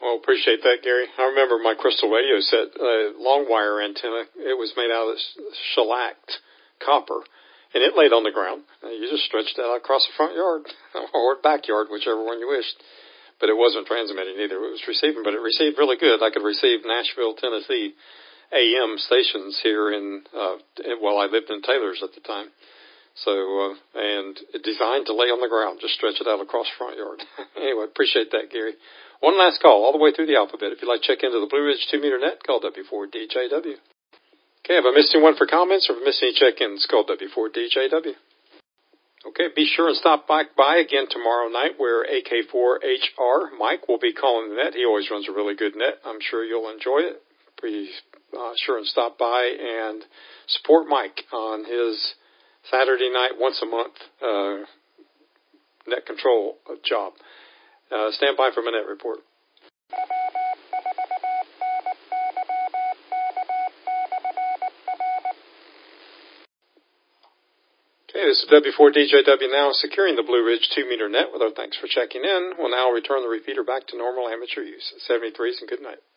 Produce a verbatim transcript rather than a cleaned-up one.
Well, appreciate that, Gary. I remember my crystal radio set, uh, long wire antenna. It was made out of shellacked copper, and it laid on the ground. You just stretched it out across the front yard or backyard, whichever one you wished. But it wasn't transmitting either. It was receiving, but it received really good. I could receive Nashville, Tennessee A M stations here in, uh, well, I lived in Taylor's at the time. So, uh, and designed to lay on the ground, just stretch it out across the front yard. Anyway, appreciate that, Gary. One last call, all the way through the alphabet. If you'd like to check into the Blue Ridge two meter net, call W four D J W. Okay, have I missed anyone for comments or have I missed any check-ins? Call W four D J W. Okay, be sure and stop by, by again tomorrow night where A K four H R, Mike, will be calling the net. He always runs a really good net. I'm sure you'll enjoy it. Be uh, sure and stop by and support Mike on his Saturday night, once a month, uh, net control job. Uh, stand by for my net report. Okay, this is W four D J W now, securing the Blue Ridge two meter net with our thanks for checking in. We'll now return the repeater back to normal amateur use. seventy-threes and good night.